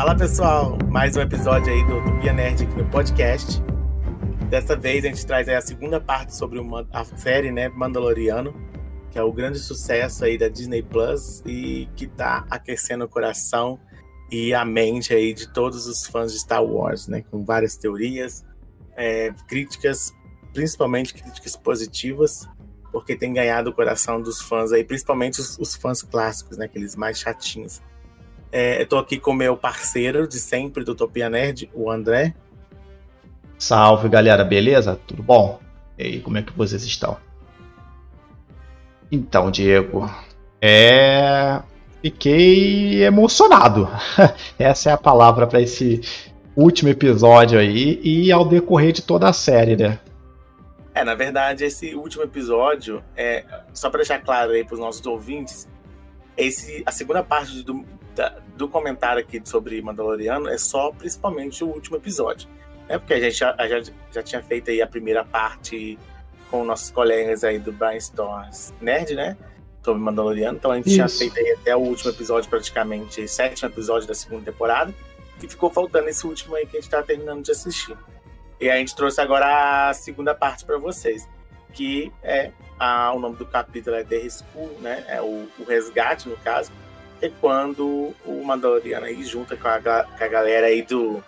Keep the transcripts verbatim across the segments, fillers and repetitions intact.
Fala pessoal, mais um episódio aí do Utopia Nerd aqui no podcast. Dessa vez a gente traz aí a segunda parte sobre uma, a série, né, Mandaloriano, que é o grande sucesso aí da Disney Plus e que tá aquecendo o coração e a mente aí de todos os fãs de Star Wars, né, com várias teorias, é, críticas, principalmente críticas positivas, porque tem ganhado o coração dos fãs aí, principalmente os, os fãs clássicos, né, aqueles mais chatinhos. É, eu tô aqui com o meu parceiro de sempre do Utopia Nerd, o André. Salve, galera, beleza? Tudo bom? E aí, como é que vocês estão? Então, Diego, é... fiquei emocionado. Essa é a palavra para esse último episódio aí e ao decorrer de toda a série, né? É, na verdade, esse último episódio, é, só para deixar claro aí para os nossos ouvintes, esse, a segunda parte do, da, do comentário aqui sobre Mandaloriano é só principalmente o último episódio. Né? Porque a gente já, já, já tinha feito aí a primeira parte com nossos colegas aí do Brainstorms Nerd, né? Sobre Mandaloriano. Então a gente Isso. tinha feito aí até o último episódio, praticamente, sétimo episódio da segunda temporada. E ficou faltando esse último aí que a gente tá terminando de assistir. E a gente trouxe agora a segunda parte para vocês, que é a, o nome do capítulo é The Rescue, né? É o, o resgate, no caso, é quando o Mandaloriano aí junta com a, com a galera aí do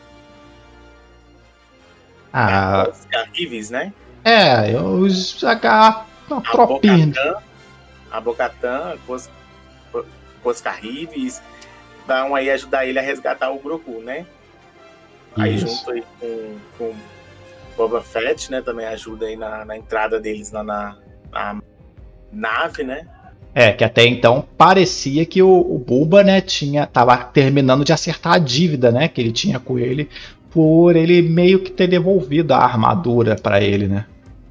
ah, os Carrives, né? É, os H uma tropinha. A Bo-Katan, com os, com os Carrives, vão aí ajudar ele a resgatar o Grogu, né? Aí Isso. junto aí com, com Boba Fett, né? Também ajuda aí na, na entrada deles lá na, na nave, né? É, que até então parecia que o, o Boba, né, tinha, tava terminando de acertar a dívida, né? Que ele tinha com ele, por ele meio que ter devolvido a armadura pra ele, né?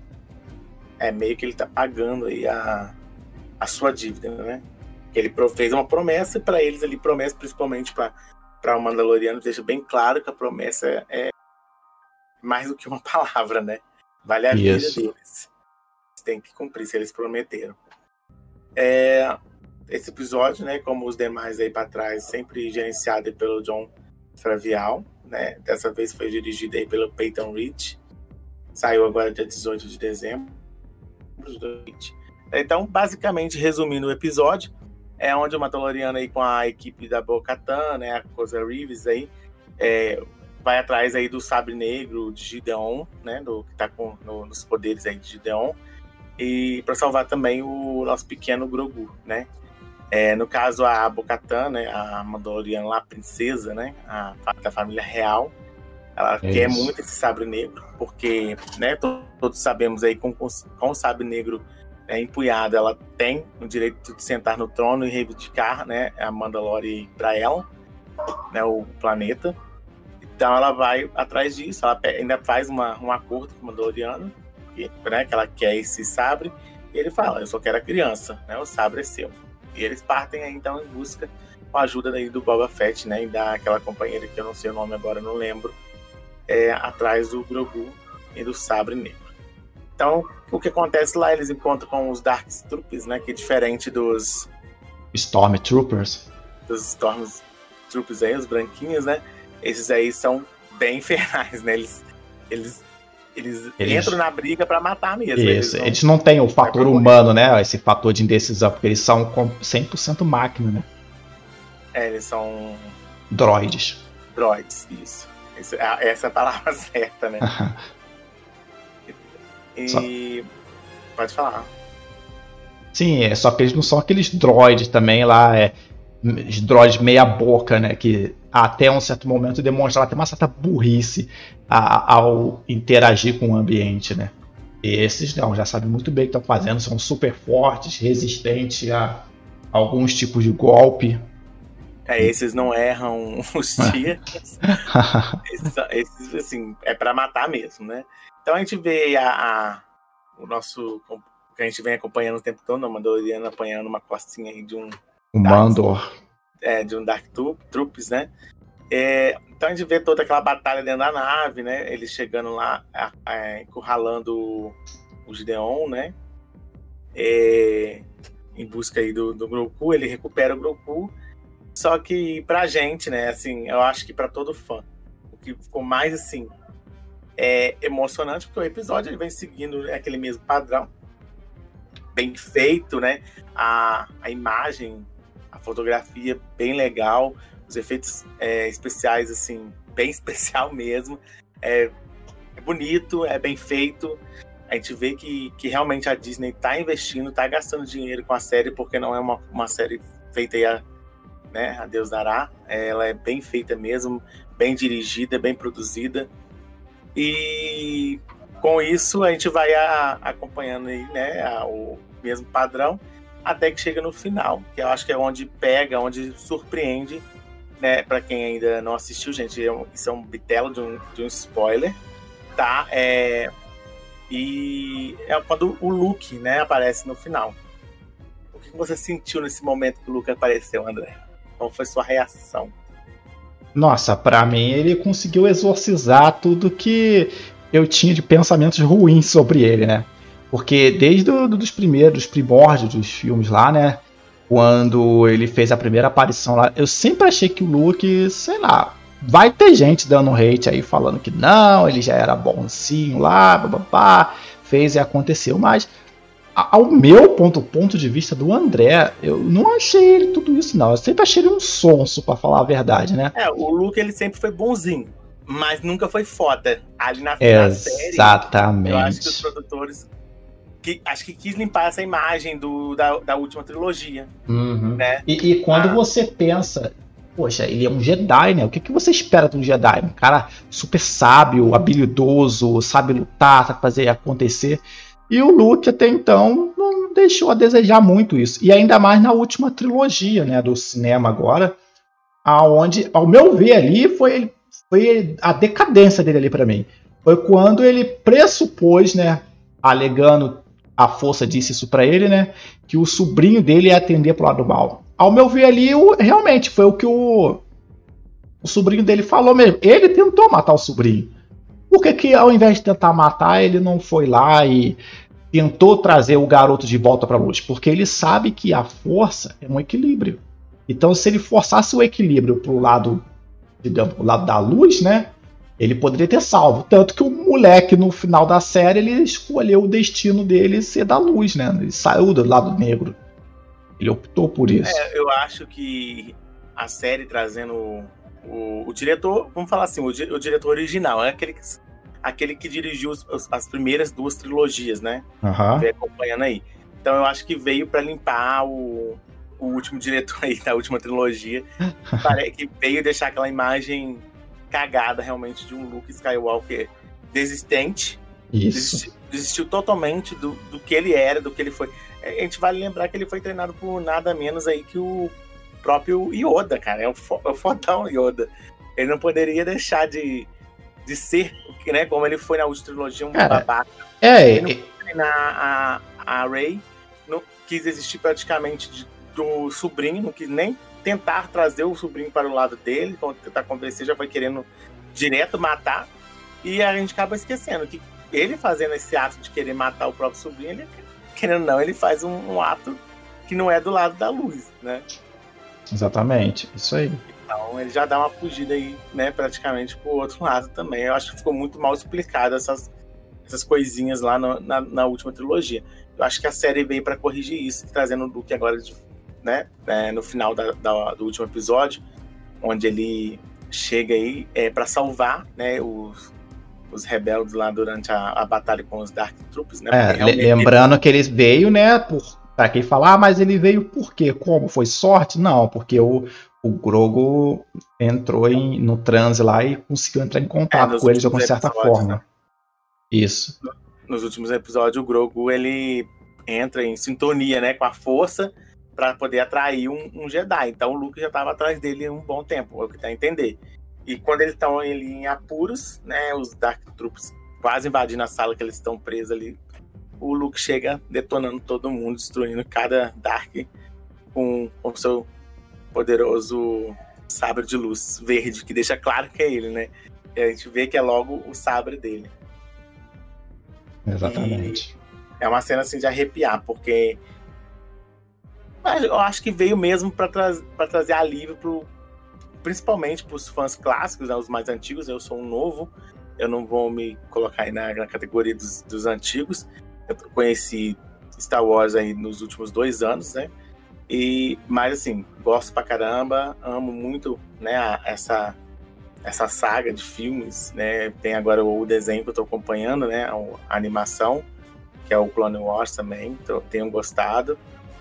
É, meio que ele tá pagando aí a, a sua dívida, né? Ele fez uma promessa pra eles ali, promessa principalmente pra para o Mandaloriano, deixa bem claro que a promessa é mais do que uma palavra, né? Vale a Isso. vida deles. Eles têm que cumprir se eles prometeram. É, esse episódio, né, como os demais aí para trás, sempre gerenciado pelo Jon Favreau, né? Dessa vez foi dirigido aí pelo Peyton Reed. Saiu agora dia dezoito de dezembro de dois mil e vinte. Então, basicamente, resumindo o episódio, é onde o Mandaloriano aí com a equipe da Bo-Katan, né, a Koza Reeves aí, é, vai atrás aí do Sabre Negro de Gideon, né, do, que tá com, no, nos poderes aí de Gideon, e para salvar também o nosso pequeno Grogu, né. É, no caso, a Bo-Katan, né, a Mandaloriana lá, a princesa, né, a, da família real, ela é quer isso. muito esse Sabre Negro, porque, né, todos, todos sabemos aí com, com, com o Sabre Negro É, empunhada, ela tem o direito de sentar no trono e reivindicar, né, a Mandalore para ela, né, o planeta. Então ela vai atrás disso, ela ainda faz uma, um acordo com o Mandaloriano, que, né, que ela quer esse sabre, e ele fala, eu só quero a criança, né, o sabre é seu. E eles partem aí, então, em busca, com a ajuda daí do Boba Fett, né, e daquela companheira que eu não sei o nome agora, não lembro, é, atrás do Grogu e do Sabre Negro. Então, o que acontece lá, eles encontram com os Dark Troopers, né? Que é diferente dos... Stormtroopers. Dos Stormtroopers aí, os branquinhos, né? Esses aí são bem infernais, né? Eles, eles, eles, eles... entram na briga pra matar mesmo. Isso, eles não, eles não têm o fator humano, né? Esse fator de indecisão, porque eles são cem por cento máquina, né? É, eles são... Droids. Droids, isso. isso essa é a palavra certa, né? E... Só. Pode falar. Sim, é, só que eles não são aqueles droids também lá, é, os droids meia boca, né, que até um certo momento demonstraram até uma certa burrice a, ao interagir com o ambiente, né. E esses não, já sabem muito bem o que estão fazendo, são super fortes, resistentes a alguns tipos de golpe. É, esses não erram os tiros. esses, esses, assim, é pra matar mesmo, né? Então a gente vê a, a, o nosso... que a gente vem acompanhando o tempo todo, a Mandaloriano apanhando uma costinha aí de um... O Mandor. É, de um Dark Troops, né? É, então a gente vê toda aquela batalha dentro da nave, né? Eles chegando lá, a, a, encurralando o, o Gideon, né? É, em busca aí do, do Grogu, ele recupera o Grogu. Só que pra gente, né, assim, eu acho que pra todo fã, o que ficou mais, assim, é emocionante, porque o episódio ele vem seguindo aquele mesmo padrão, bem feito, né, a, a imagem, a fotografia bem legal, os efeitos é, especiais, assim, bem especial mesmo, é, é bonito, é bem feito. A gente vê que, que realmente a Disney tá investindo, tá gastando dinheiro com a série, porque não é uma, uma série feita aí a, né, a Deus dará. Ela é bem feita mesmo, bem dirigida, bem produzida. E com isso a gente vai a, acompanhando aí, né, a, o mesmo padrão, até que chega no final, que eu acho que é onde pega, onde surpreende, né, para quem ainda não assistiu, gente, é um, isso é um bitelo de um, de um spoiler, tá? É, e é quando o Luke, né, aparece no final. O que você sentiu nesse momento que o Luke apareceu, André? Qual foi sua reação? Nossa, pra mim ele conseguiu exorcizar tudo que eu tinha de pensamentos ruins sobre ele, né? Porque desde do, dos primeiros, dos primórdios dos filmes lá, né? Quando ele fez a primeira aparição lá, eu sempre achei que o Luke, sei lá, vai ter gente dando hate aí, falando que não, ele já era bonzinho lá, bababá, fez e aconteceu, mas ao meu ponto, ponto de vista do André, eu não achei ele tudo isso, não. Eu sempre achei ele um sonso, pra falar a verdade, né? É, o Luke, ele sempre foi bonzinho, mas nunca foi foda. Ali na, na série, exatamente. Eu acho que os produtores que, acho que quis limpar essa imagem do, da, da última trilogia. Uhum. Né? E, e quando ah. você pensa, poxa, ele é um Jedi, né? O que, que você espera de um Jedi? Um cara super sábio, habilidoso, sabe lutar, sabe fazer acontecer. E o Luke, até então, não deixou a desejar muito isso. E ainda mais na última trilogia, né, do cinema agora, aonde, ao meu ver ali, foi, foi a decadência dele ali para mim. Foi quando ele pressupôs, né, alegando, a força disse isso para ele, né, que o sobrinho dele ia atender pro lado mal. Ao meu ver ali, o, realmente, foi o que o, o sobrinho dele falou mesmo. Ele tentou matar o sobrinho. Por que que, ao invés de tentar matar, ele não foi lá e tentou trazer o garoto de volta para a luz? Porque ele sabe que a força é um equilíbrio. Então, se ele forçasse o equilíbrio para o lado, digamos, pro lado da luz, né, ele poderia ter salvo. Tanto que o moleque, no final da série, ele escolheu o destino dele ser da luz, né? Ele saiu do lado negro. Ele optou por isso. É, eu acho que a série trazendo... O, o diretor, vamos falar assim, o, di, o diretor original, é aquele que, aquele que dirigiu os, os, as primeiras duas trilogias, né? Uhum. Vem acompanhando aí. Então eu acho que veio para limpar o, o último diretor aí da última trilogia, que veio deixar aquela imagem cagada realmente de um Luke Skywalker desistente. Isso. Desistiu, desistiu totalmente do, do que ele era, do que ele foi. A gente vale lembrar que ele foi treinado por nada menos aí que o próprio Yoda, cara, é o, fo- é o fodão Yoda. Ele não poderia deixar de, de ser, né, como ele foi na última trilogia, um cara, babaca. É, ele não quis treinar a, a Rey, não quis existir praticamente de, do sobrinho, não quis nem tentar trazer o sobrinho para o lado dele, tentar convencer, já foi querendo direto matar, e a gente acaba esquecendo que ele fazendo esse ato de querer matar o próprio sobrinho, ele, querendo ou não, ele faz um, um ato que não é do lado da luz, né? Exatamente, isso aí. Então ele já dá uma fugida aí, né, praticamente pro outro lado também. Eu acho que ficou muito mal explicado essas, essas coisinhas lá no, na, na última trilogia. Eu acho que a série veio para corrigir isso, trazendo o Luke agora, de, né, é, no final da, da, do último episódio, onde ele chega aí é, para salvar, né, os, os rebeldes lá durante a, a batalha com os Dark Troops, né? É, lembrando ele... que eles veio, né, por Pra quem falar, ah, mas ele veio por quê? Como? Foi sorte? Não, porque o, o Grogu entrou em, no transe lá e conseguiu entrar em contato é, com eles de alguma certa forma. Né? Isso. Nos últimos episódios, o Grogu, ele entra em sintonia, né, com a força para poder atrair um, um Jedi. Então o Luke já estava atrás dele há um bom tempo, é o que dá a entender. E quando eles estão ali em apuros, né, os Dark Troops quase invadindo a sala que eles estão presos ali, o Luke chega detonando todo mundo, destruindo cada Dark com o seu poderoso sabre de luz verde, que deixa claro que é ele, né? E a gente vê que é logo o sabre dele. Exatamente. E é uma cena assim de arrepiar, porque Mas eu acho que veio mesmo para tra trazer alívio, pro, principalmente para os fãs clássicos, né, os mais antigos. Eu sou um novo, eu não vou me colocar aí na, na categoria dos, dos antigos. Eu conheci Star Wars aí nos últimos dois anos, né? E, mas assim, gosto pra caramba, amo muito, né, a, essa, essa saga de filmes, né? Tem agora o desenho que eu tô acompanhando, né? A, a animação, que é o Clone Wars também, então, tenho gostado.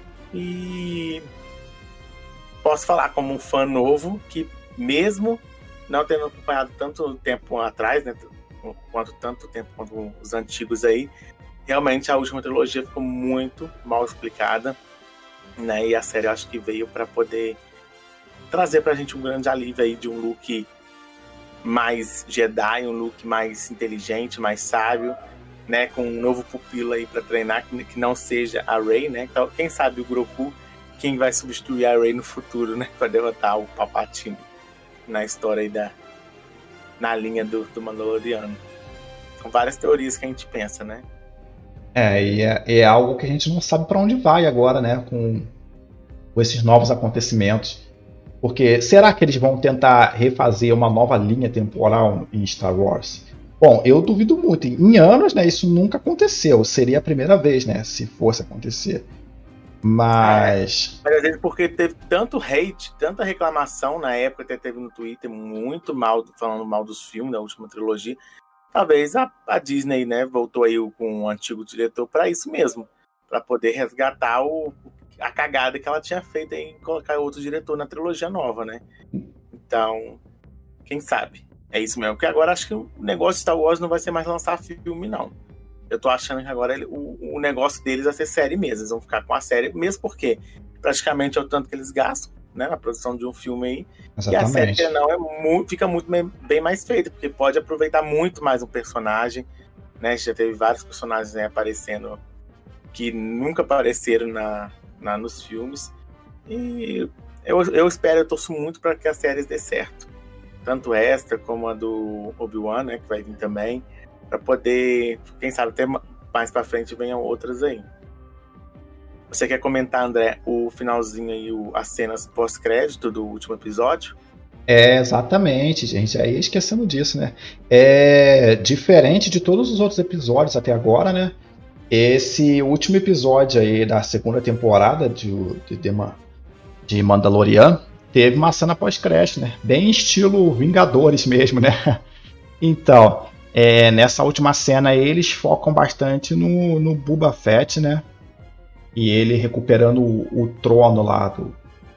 E posso falar como um fã novo que, mesmo não tendo acompanhado tanto tempo atrás, né, quanto tanto tempo quanto os antigos aí, realmente a última trilogia ficou muito mal explicada, né? E a série eu acho que veio para poder trazer pra gente um grande alívio aí de um look mais Jedi, um look mais inteligente, mais sábio, né? Com um novo pupilo aí para treinar, que não seja a Rey, né? Então, quem sabe o Grogu, quem vai substituir a Rey no futuro, né? Para derrotar o Palpatine na história aí da... na linha do, do Mandaloriano. São várias teorias que a gente pensa, né? É, e é, é algo que a gente não sabe para onde vai agora, né? Com, com esses novos acontecimentos. Porque será que eles vão tentar refazer uma nova linha temporal em Star Wars? Bom, eu duvido muito. Em anos, né, isso nunca aconteceu. Seria a primeira vez, né, se fosse acontecer. Mas... É, mas às vezes porque teve tanto hate, tanta reclamação na época, até teve no Twitter muito mal, falando mal dos filmes da última trilogia. Talvez a, a Disney, né, voltou aí com o antigo diretor para isso mesmo, para poder resgatar o, a cagada que ela tinha feito em colocar outro diretor na trilogia nova, né? Então, quem sabe? É isso mesmo. Porque agora acho que o negócio de Star Wars não vai ser mais lançar filme, não. Eu tô achando que agora ele, o, o negócio deles vai ser série mesmo. Eles vão ficar com a série, mesmo porque praticamente é o tanto que eles gastam, né, na produção de um filme aí. Exatamente. E a série, que não, é muito, fica muito bem, bem mais feita, porque pode aproveitar muito mais um personagem, né? Já teve vários personagens, né, aparecendo que nunca apareceram na, na, nos filmes. E eu, eu espero, eu torço muito para que as séries dê certo. Tanto esta como a do Obi-Wan, né, que vai vir também, para poder, quem sabe, até mais para frente venham outras aí. Você quer comentar, André, o finalzinho aí, o, as cenas pós-crédito do último episódio? É, exatamente, gente. Aí esquecendo disso, né? É diferente de todos os outros episódios até agora, né? Esse último episódio aí da segunda temporada de, de, de Mandalorian teve uma cena pós-crédito, né? Bem estilo Vingadores mesmo, né? Então, é, nessa última cena aí, eles focam bastante no, no Boba Fett, né? E ele recuperando o, o trono lá do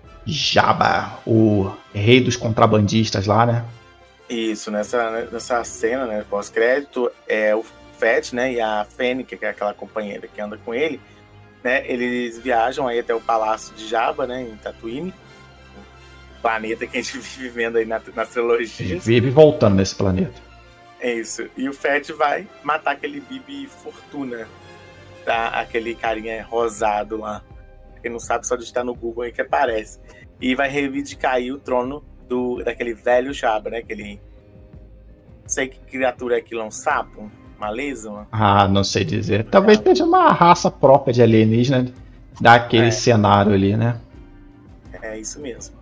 Jabba, o rei dos contrabandistas lá, né? Isso, nessa, nessa cena, né, pós-crédito, é o Fett, né, e a Fennec, que é aquela companheira que anda com ele, né, eles viajam aí até o palácio de Jabba, né, em Tatooine, o planeta que a gente vive vendo aí na, na trilogia. Vive voltando nesse planeta. É isso. E o Fett vai matar aquele Bibi Fortuna, tá? Aquele carinha rosado lá. Quem não sabe, só digitar no Google aí que aparece. E vai reivindicar aí o trono do, daquele velho Jabba, né? Aquele... Não sei que criatura é aquilo, um sapo? Uma lesma? Ah, não sei dizer. Talvez é. seja uma raça própria de alienígena daquele é. cenário ali, né? É isso mesmo.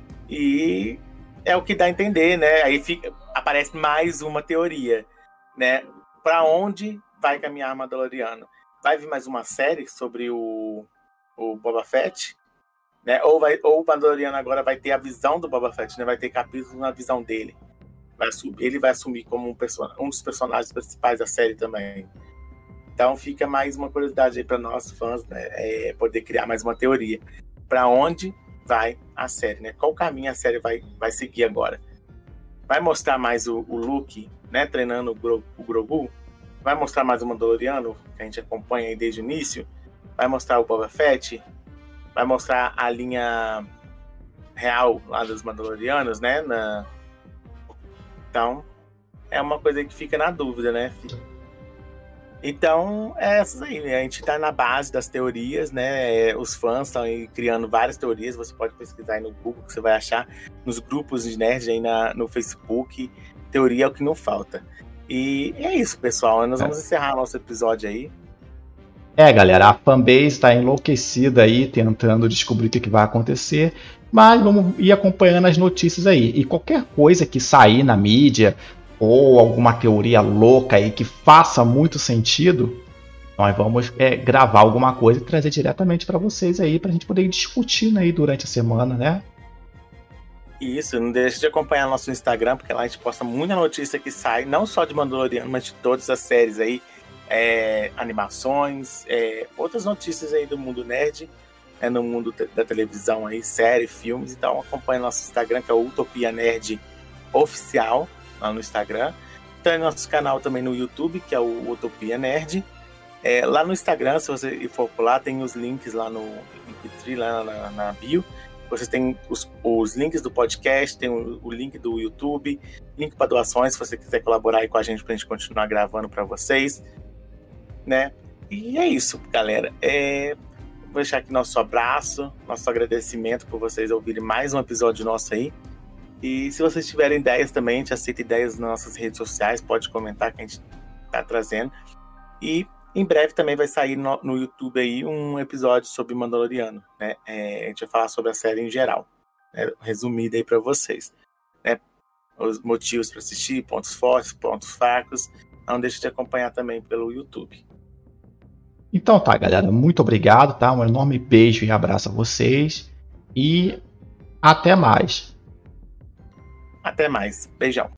E é o que dá a entender, né? Aí fica, aparece mais uma teoria, né? Pra onde vai caminhar Mandaloriano? Vai vir mais uma série sobre o, o Boba Fett, né? Ou, vai, ou o Mandaloriano agora vai ter a visão do Boba Fett, né? Vai ter capítulos na visão dele. Vai assumir, ele vai assumir como um, person, um dos personagens principais da série também. Então fica mais uma curiosidade aí para nós fãs, né? É poder criar mais uma teoria. Para onde vai a série, né? Qual caminho a série vai, vai seguir agora? Vai mostrar mais o, o Luke, né? Treinando o, Gro, o Grogu? Vai mostrar mais o Mandaloriano, que a gente acompanha aí desde o início? Vai mostrar o Boba Fett? Vai mostrar a linha real lá dos Mandalorianos, né? Na... Então, é uma coisa que fica na dúvida, né? Então, é essas aí, né? A gente tá na base das teorias, né? Os fãs estão aí criando várias teorias. Você pode pesquisar aí no Google, que você vai achar nos grupos de nerd aí na, no Facebook. Teoria é o que não falta. E é isso, pessoal. Nós vamos encerrar nosso episódio aí. É, galera, a fanbase está enlouquecida aí, tentando descobrir o que vai acontecer, mas vamos ir acompanhando as notícias aí. E qualquer coisa que sair na mídia, ou alguma teoria louca aí que faça muito sentido, nós vamos é, gravar alguma coisa e trazer diretamente para vocês aí, para a gente poder ir discutindo aí durante a semana, né? Isso, não deixe de acompanhar nosso Instagram, porque lá a gente posta muita notícia que sai, não só de Mandaloriano, mas de todas as séries aí, é, animações, é, outras notícias aí do mundo nerd, é, no mundo te- da televisão aí, série, filmes. Então acompanhe nosso Instagram, que é o Utopia Nerd Oficial, lá no Instagram. Tem nosso canal também no YouTube, que é o Utopia Nerd. É, lá no Instagram, se você for por lá, tem os links lá no Linktree, lá na, na bio. Vocês têm os, os links do podcast, tem o, o link do YouTube, link para doações, se você quiser colaborar aí com a gente para a gente continuar gravando para vocês, né? E é isso, galera. É, vou deixar aqui nosso abraço, nosso agradecimento por vocês ouvirem mais um episódio nosso aí. E se vocês tiverem ideias também, a gente aceita ideias nas nossas redes sociais, pode comentar que a gente está trazendo. E em breve também vai sair no, no YouTube aí um episódio sobre Mandaloriano, né? É, a gente vai falar sobre a série em geral, né? Resumida aí para vocês, né? Os motivos para assistir, pontos fortes, pontos fracos. Não deixe de acompanhar também pelo YouTube. Então tá, galera, muito obrigado, tá? Um enorme beijo e abraço a vocês e até mais. Até mais. Beijão.